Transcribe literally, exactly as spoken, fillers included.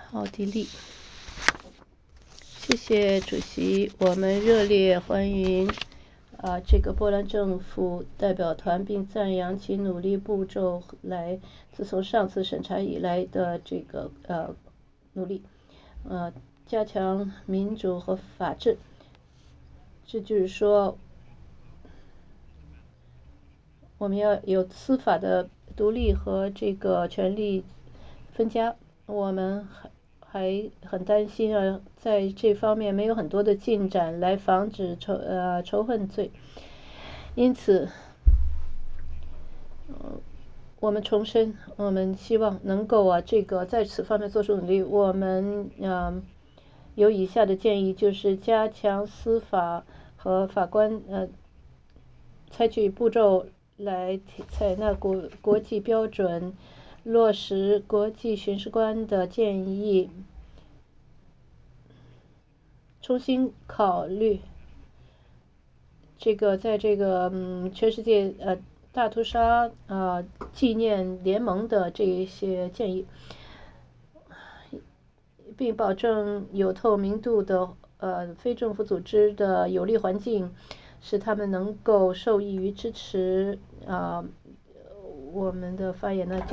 奥地利。谢谢主席，我们热烈欢迎啊这个波兰政府代表团，并赞扬其努力步骤来自从上次审查以来的这个呃努力，呃加强民主和法治。这就是说，我们要有司法的独立和这个权力分家。我们还还很担心啊，在这方面没有很多的进展来防止仇呃仇恨罪。因此，呃，我们重申，我们希望能够啊这个在此方面做出努力。我们呃有以下的建议，就是加强司法和法官呃采取步骤来采纳国国际标准，落实国际巡视官的建议，重新考虑这个在这个嗯全世界呃大屠杀啊、呃、纪念联盟的这一些建议，并保证有透明度的呃非政府组织的有利环境，使他们能够受益于支持啊、呃、我们的发言呢。